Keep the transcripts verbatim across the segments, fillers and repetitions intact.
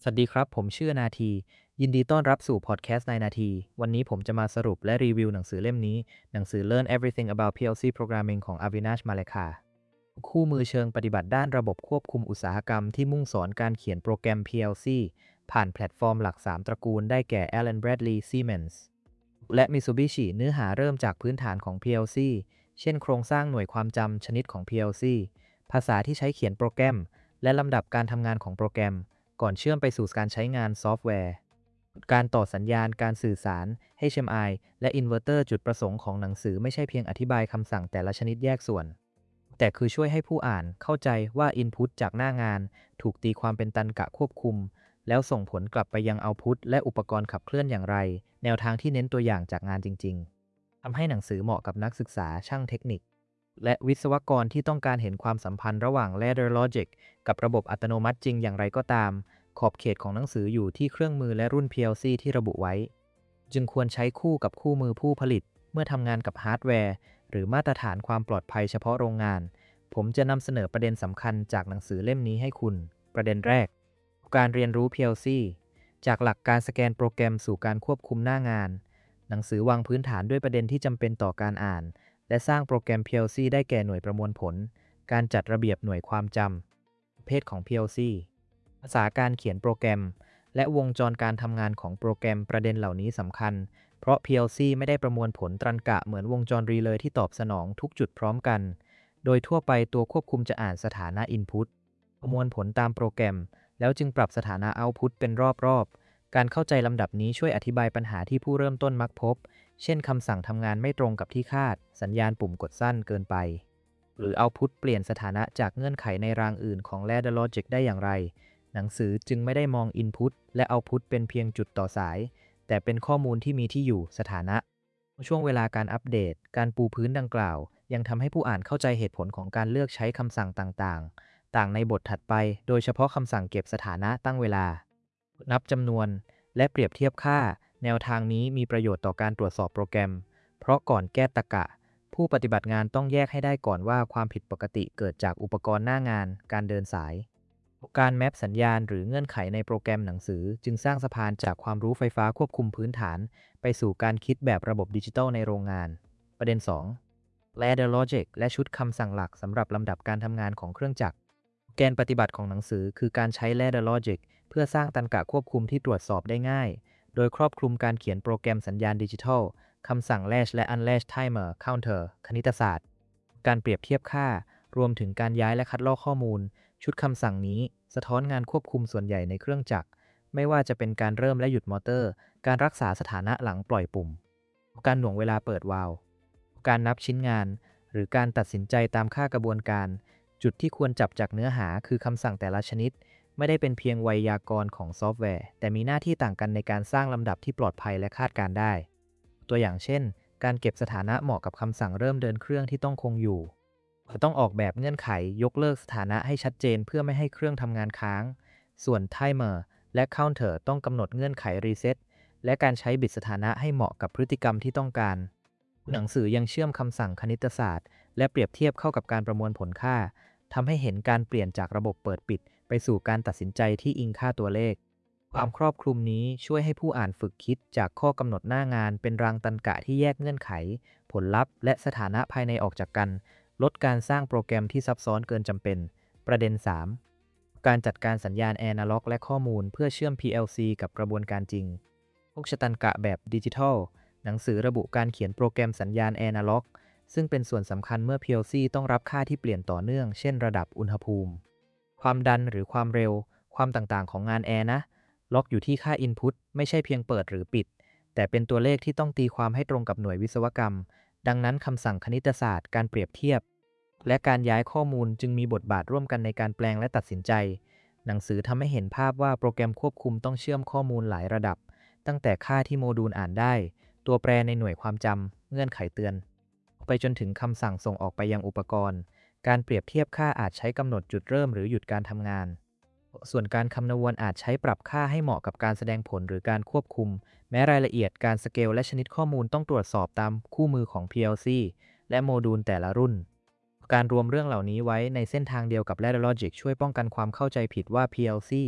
สวัสดีครับผมชื่อนาทียินดีต้อนรับสู่พอดแคสต์ในนาทีวันนี้ผมจะมาสรุปและรีวิวหนังสือเล่มนี้หนังสือ Learn Everything About พี แอล ซี Programming ของ Avinash Malekha คู่มือเชิงปฏิบัติด้านระบบควบคุมอุตสาหกรรมที่มุ่งสอนการเขียนโปรแกรม พี แอล ซี ผ่านแพลตฟอร์มหลักสามตระกูลได้แก่ Allen Bradley Siemens และ Mitsubishi เนื้อหาเริ่มจากพื้นฐานของ พี แอล ซี เช่นโครงสร้างหน่วยความจำชนิดของ พี แอล ซี ภาษาที่ใช้เขียนโปรแกรมและลำดับการทำงานของโปรแกรมก่อนเชื่อมไปสู่การใช้งานซอฟต์แวร์การต่อสัญญาณการสื่อสาร เอช เอ็ม ไอ และอินเวอร์เตอร์จุดประสงค์ของหนังสือไม่ใช่เพียงอธิบายคำสั่งแต่ละชนิดแยกส่วนแต่คือช่วยให้ผู้อ่านเข้าใจว่า Input จากหน้างานถูกตีความเป็นตรรกะควบคุมแล้วส่งผลกลับไปยัง Output และอุปกรณ์ขับเคลื่อนอย่างไรแนวทางที่เน้นตัวอย่างจากงานจริงๆทำให้หนังสือเหมาะกับนักศึกษาช่างเทคนิคและวิศวกรที่ต้องการเห็นความสัมพันธ์ระหว่าง Ladder Logic กับระบบอัตโนมัติจริงอย่างไรก็ตามขอบเขตของหนังสืออยู่ที่เครื่องมือและรุ่น พี แอล ซี ที่ระบุไว้จึงควรใช้คู่กับคู่มือผู้ผลิตเมื่อทำงานกับฮาร์ดแวร์หรือมาตรฐานความปลอดภัยเฉพาะโรงงานผมจะนำเสนอประเด็นสำคัญจากหนังสือเล่มนี้ให้คุณประเด็นแรกการเรียนรู้ พี แอล ซี จากหลักการสแกนโปรแกรมสู่การควบคุมหน้างานหนังสือวางพื้นฐานด้วยประเด็นที่จำเป็นต่อการอ่านและสร้างโปรแกรม พี แอล ซี ได้แก่หน่วยประมวลผลการจัดระเบียบหน่วยความจำประเภทของ พี แอล ซี ภาษาการเขียนโปรแกรมและวงจรการทำงานของโปรแกรมประเด็นเหล่านี้สำคัญเพราะ พี แอล ซี ไม่ได้ประมวลผลตรรกะเหมือนวงจรรีเลย์ที่ตอบสนองทุกจุดพร้อมกันโดยทั่วไปตัวควบคุมจะอ่านสถานะ Input ประมวลผลตามโปรแกรมแล้วจึงปรับสถานะ Output เป็นรอบๆการเข้าใจลำดับนี้ช่วยอธิบายปัญหาที่ผู้เริ่มต้นมักพบเช่นคำสั่งทำงานไม่ตรงกับที่คาดสัญญาณปุ่มกดสั้นเกินไปหรือ Output เปลี่ยนสถานะจากเงื่อนไขในรางอื่นของ Ladder Logic ได้อย่างไรหนังสือจึงไม่ได้มอง Input และ Output เป็นเพียงจุดต่อสายแต่เป็นข้อมูลที่มีที่อยู่สถานะช่วงเวลาการอัปเดตการปูพื้นดังกล่าวยังทำให้ผู้อ่านเข้าใจเหตุผลของการเลือกใช้คำสั่งต่างๆต่างในบทถัดไปโดยเฉพาะคำสั่งเก็บสถานะตั้งเวลานับจำนวนและเปรียบเทียบค่าแนวทางนี้มีประโยชน์ต่อการตรวจสอบโปรแกรมเพราะก่อนแก้ตรรกะผู้ปฏิบัติงานต้องแยกให้ได้ก่อนว่าความผิดปกติเกิดจากอุปกรณ์หน้างานการเดินสายการแมปสัญญาณหรือเงื่อนไขในโปรแกรมหนังสือจึงสร้างสะพานจากความรู้ไฟฟ้าควบคุมพื้นฐานไปสู่การคิดแบบระบบดิจิทัลในโรงงานประเด็น สอง Ladder Logic และชุดคำสั่งหลักสำหรับลำดับการทำงานของเครื่องจักรแกนปฏิบัติของหนังสือคือการใช้ Ladder Logic เพื่อสร้างตรรกะควบคุมที่ตรวจสอบได้ง่ายโดยครอบคลุมการเขียนโปรแกรมสัญญาณดิจิทัลคำสั่ง Latch และ Unlatch Timer Counter คณิตศาสตร์การเปรียบเทียบค่ารวมถึงการย้ายและคัดลอกข้อมูลชุดคำสั่งนี้สะท้อนงานควบคุมส่วนใหญ่ในเครื่องจักรไม่ว่าจะเป็นการเริ่มและหยุดมอเตอร์การรักษาสถานะหลังปล่อยปุ่มการหน่วงเวลาเปิดวาล์วการนับชิ้นงานหรือการตัดสินใจตามค่ากระบวนการจุดที่ควรจับจากเนื้อหาคือคำสั่งแต่ละชนิดไม่ได้เป็นเพียงไวยากรณ์ของซอฟต์แวร์แต่มีหน้าที่ต่างกันในการสร้างลำดับที่ปลอดภัยและคาดการได้ตัวอย่างเช่นการเก็บสถานะเหมาะกับคำสั่งเริ่มเดินเครื่องที่ต้องคงอยู่ต้องออกแบบเงื่อนไขยกเลิกสถานะให้ชัดเจนเพื่อไม่ให้เครื่องทำงานค้างส่วน Timer และ Counter ต้องกำหนดเงื่อนไข Reset และการใช้บิตสถานะให้เหมาะกับพฤติกรรมที่ต้องการหนังสือยังเชื่อมคำสั่งคณิตศาสตร์และเปรียบเทียบเข้ากับการประมวลผลค่าทำให้เห็นการเปลี่ยนจากระบบเปิดปิดไปสู่การตัดสินใจที่อิงค่าตัวเลขความครอบคลุมนี้ช่วยให้ผู้อ่านฝึกคิดจากข้อกำหนดหน้างานเป็นรางตรรกะที่แยกเงื่อนไขผลลัพธ์และสถานะภายในออกจากกันลดการสร้างโปรแกรมที่ซับซ้อนเกินจำเป็นประเด็น สาม การจัดการสัญญาณแอนาล็อกและข้อมูลเพื่อเชื่อม พี แอล ซี กับกระบวนการจริงพวกชตันกะแบบดิจิทัลหนังสือระบุการเขียนโปรแกรมสัญญาณแอนาล็อกซึ่งเป็นส่วนสำคัญเมื่อ พี แอล ซี ต้องรับค่าที่เปลี่ยนต่อเนื่องเช่นระดับอุณหภูมิความดันหรือความเร็วความต่างๆของงานแอร์นะล็อกอยู่ที่ค่า Input ไม่ใช่เพียงเปิดหรือปิดแต่เป็นตัวเลขที่ต้องตีความให้ตรงกับหน่วยวิศวกรรมดังนั้นคำสั่งคณิตศาสตร์การเปรียบเทียบและการย้ายข้อมูลจึงมีบทบาทร่วมกันในการแปลงและตัดสินใจหนังสือทำให้เห็นภาพว่าโปรแกรมควบคุมต้องเชื่อมข้อมูลหลายระดับตั้งแต่ค่าที่โมดูลอ่านได้ตัวแปรในหน่วยความจำเงื่อนไขเตือนไปจนถึงคำสั่งส่งออกไปยังอุปกรณ์การเปรียบเทียบค่าอาจใช้กำหนดจุดเริ่มหรือหยุดการทำงานส่วนการคำนวณอาจใช้ปรับค่าให้เหมาะกับการแสดงผลหรือการควบคุมแม้รายละเอียดการสเกลและชนิดข้อมูลต้องตรวจสอบตามคู่มือของ พี แอล ซี และโมดูลแต่ละรุ่นการรวมเรื่องเหล่านี้ไว้ในเส้นทางเดียวกับ Ladder Logic ช่วยป้องกันความเข้าใจผิดว่า พี แอล ซี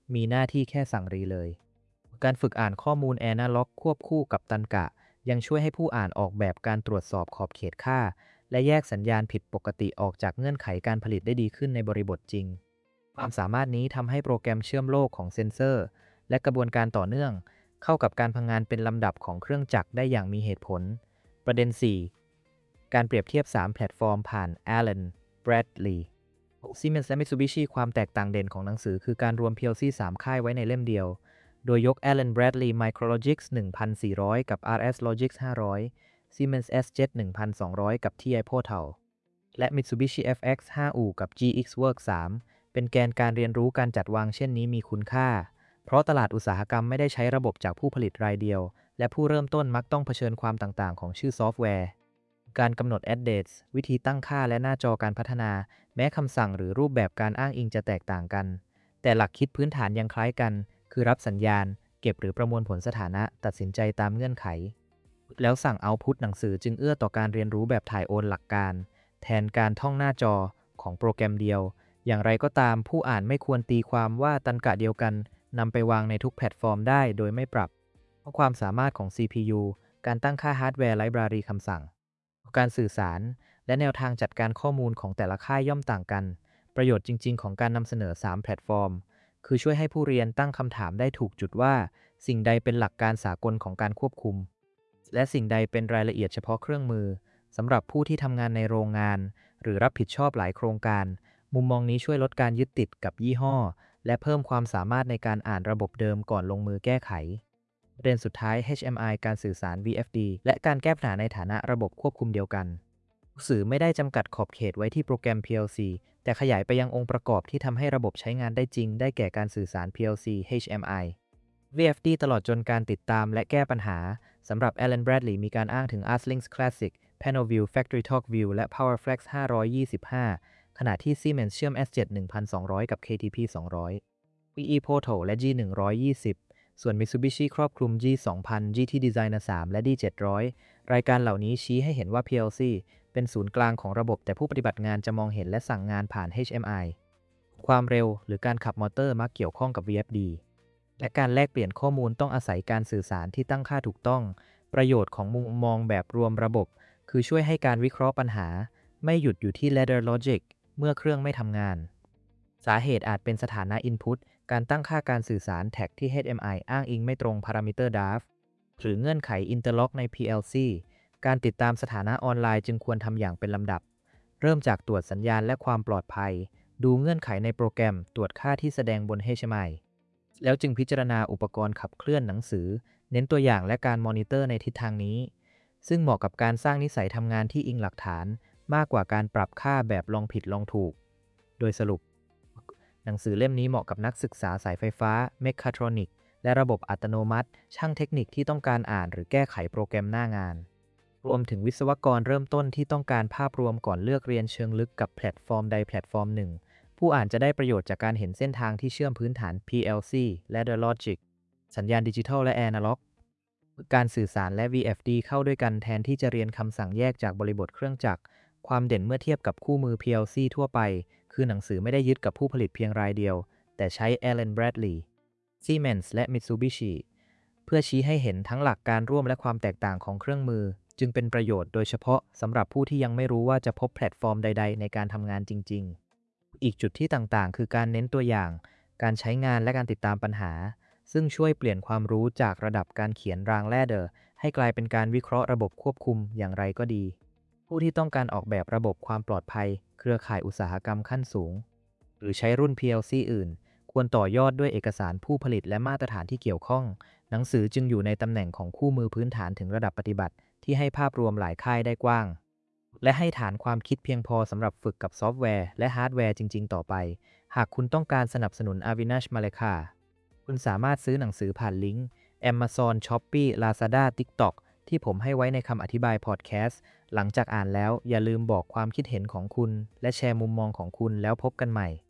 มีหน้าที่แค่สั่งรีเลย การฝึกอ่านข้อมูลแอนาล็อกควบคู่กับตันกะยังช่วยให้ผู้อ่านออกแบบการตรวจสอบขอบเขตค่าและแยกสัญญาณผิดปกติออกจากเงื่อนไขการผลิตได้ดีขึ้นในบริบทจริงความสามารถนี้ทำให้โปรแกรมเชื่อมโลกของเซ็นเซอร์และกระบวนการต่อเนื่องเข้ากับการทำงานเป็นลำดับของเครื่องจักรได้อย่างมีเหตุผลประเด็น สี่ การเปรียบเทียบสามแพลตฟอร์มผ่าน Allen Bradley Siemens และ Mitsubishi ความแตกต่างเด่นของหนังสือคือการรวม พี แอล ซี สาม ค่ายไว้ในเล่มเดียวโดยยก Allen Bradley Micrologix หนึ่งพันสี่ร้อย กับ อาร์ เอส Logix ห้าร้อย Siemens เอส เจ็ด หนึ่งพันสองร้อย กับ ที ไอ Portal และ Mitsubishi เอฟ เอ็กซ์ ห้า อู่ กับ จี เอ็กซ์ Works สาม เป็นแกนการเรียนรู้การจัดวางเช่นนี้มีคุณค่าเพราะตลาดอุตสาหกรรมไม่ได้ใช้ระบบจากผู้ผลิตรายเดียวและผู้เริ่มต้นมักต้องเผชิญความต่างๆของชื่อซอฟต์แวร์การกำหนด address วิธีตั้งค่าและหน้าจอการพัฒนาแม้คำสั่งหรือรูปแบบการอ้างอิงจะแตกต่างกันแต่หลักคิดพื้นฐานยังคล้ายกันคือรับสัญญาณเก็บหรือประมวลผลสถานะตัดสินใจตามเงื่อนไขแล้วสั่งเอาต์พุตหนังสือจึงเอื้อต่อการเรียนรู้แบบถ่ายโอนหลักการแทนการท่องหน้าจอของโปรแกรมเดียวอย่างไรก็ตามผู้อ่านไม่ควรตีความว่าตรรกะเดียวกันนำไปวางในทุกแพลตฟอร์มได้โดยไม่ปรับเพราะความสามารถของ ซี พี ยู การตั้งค่าฮาร์ดแวร์ไลบรารีคำสั่งการสื่อสารและแนวทางจัดการข้อมูลของแต่ละค่ายย่อมต่างกันประโยชน์จริงๆของการนำเสนอสามแพลตฟอร์มคือช่วยให้ผู้เรียนตั้งคำถามได้ถูกจุดว่าสิ่งใดเป็นหลักการสากลของการควบคุมและสิ่งใดเป็นรายละเอียดเฉพาะเครื่องมือสำหรับผู้ที่ทำงานในโรงงานหรือรับผิดชอบหลายโครงการมุมมองนี้ช่วยลดการยึดติดกับยี่ห้อและเพิ่มความสามารถในการอ่านระบบเดิมก่อนลงมือแก้ไขประเด็นสุดท้าย เอช เอ็ม ไอ การสื่อสาร วี เอฟ ดี และการแก้ปัญหาในฐานะระบบควบคุมเดียวกันสื่อไม่ได้จำกัดขอบเขตไว้ที่โปรแกรม พี แอล ซี แต่ขยายไปยังองค์ประกอบที่ทำให้ระบบใช้งานได้จริงได้แก่การสื่อสาร พี แอล ซี เอช เอ็ม ไอ วี เอฟ ดี ตลอดจนการติดตามและแก้ปัญหาสำหรับ Allen Bradley มีการอ้างถึง Artlinks Classic Panel View Factory Talk View และ PowerFlex ห้าร้อยยี่สิบห้าขณะที่ Siemens เชื่อม เอส เจ็ด หนึ่งพันสองร้อย กับ เค ที พี สองร้อย ที อี Portal และ จี หนึ่งร้อยยี่สิบ ส่วน Mitsubishi ครอบคลุม จี สองพัน จี ที Designer สาม และ ดี เจ็ดร้อย รายการเหล่านี้ชี้ให้เห็นว่า พี แอล ซี เป็นศูนย์กลางของระบบแต่ผู้ปฏิบัติงานจะมองเห็นและสั่งงานผ่าน เอช เอ็ม ไอ ความเร็วหรือการขับมอเตอร์มักเกี่ยวข้องกับ วี เอฟ ดี และการแลกเปลี่ยนข้อมูลต้องอาศัยการสื่อสารที่ตั้งค่าถูกต้องประโยชน์ของมุมมองแบบรวมระบบคือช่วยให้การวิเคราะห์ปัญหาไม่หยุดอยู่ที่ ladder logic เมื่อเครื่องไม่ทำงานสาเหตุอาจเป็นสถานะ input การตั้งค่าการสื่อสารแท็กที่ เอช เอ็ม ไอ อ้างอิงไม่ตรง parameter ดับ หรือเงื่อนไข interlock ใน พี แอล ซี การติดตามสถานะออนไลน์จึงควรทำอย่างเป็นลำดับเริ่มจากตรวจสัญญาณและความปลอดภัยดูเงื่อนไขในโปรแกรมตรวจค่าที่แสดงบน เอช เอ็ม ไอ แล้วจึงพิจารณาอุปกรณ์ขับเคลื่อนหนังสือเน้นตัวอย่างและการมอนิเตอร์ในทิศทางนี้ซึ่งเหมาะกับการสร้างนิสัยทำงานที่อิงหลักฐานมากกว่าการปรับค่าแบบลองผิดลองถูกโดยสรุปหนังสือเล่มนี้เหมาะกับนักศึกษาสายไฟฟ้าเมคาทรอนิกและระบบอัตโนมัติช่างเทคนิคที่ต้องการอ่านหรือแก้ไขโปรแกรมหน้างานรวมถึงวิศวกรเริ่มต้นที่ต้องการภาพรวมก่อนเลือกเรียนเชิงลึกกับแพลตฟอร์มใดแพลตฟอร์มหนึ่งผู้อ่านจะได้ประโยชน์จากการเห็นเส้นทางที่เชื่อมพื้นฐาน พี แอล ซี และ Ladder Logic สัญญาณดิจิทัลและแอนาล็อกการสื่อสารและ วี เอฟ ดี เข้าด้วยกันแทนที่จะเรียนคำสั่งแยกจากบริบทเครื่องจักรความเด่นเมื่อเทียบกับคู่มือ พี แอล ซี ทั่วไปคือหนังสือไม่ได้ยึดกับผู้ผลิตเพียงรายเดียวแต่ใช้ Allen Bradley Siemens และ Mitsubishi เพื่อชี้ให้เห็นทั้งหลักการร่วมและความแตกต่างของเครื่องมือจึงเป็นประโยชน์โดยเฉพาะสำหรับผู้ที่ยังไม่รู้ว่าจะพบแพลตฟอร์มใดๆในการทำงานจริงๆอีกจุดที่ต่างๆคือการเน้นตัวอย่างการใช้งานและการติดตามปัญหาซึ่งช่วยเปลี่ยนความรู้จากระดับการเขียนรางแลดเดอร์ให้กลายเป็นการวิเคราะห์ระบบควบคุมอย่างไรก็ดีผู้ที่ต้องการออกแบบระบบความปลอดภัยเครือข่ายอุตสาหกรรมขั้นสูงหรือใช้รุ่น พี แอล ซี อื่นควรต่อยอดด้วยเอกสารผู้ผลิตและมาตรฐานที่เกี่ยวข้องหนังสือจึงอยู่ในตำแหน่งของคู่มือพื้นฐานถึงระดับปฏิบัติที่ให้ภาพรวมหลายค่ายได้กว้างและให้ฐานความคิดเพียงพอสำหรับฝึกกับซอฟต์แวร์และฮาร์ดแวร์จริงๆต่อไปหากคุณต้องการสนับสนุน Avinash Malekha คุณสามารถซื้อหนังสือผ่านลิงก์ Amazon Shopee Lazada TikTok ที่ผมให้ไว้ในคำอธิบายพอดแคสต์หลังจากอ่านแล้วอย่าลืมบอกความคิดเห็นของคุณและแชร์มุมมองของคุณแล้วพบกันใหม่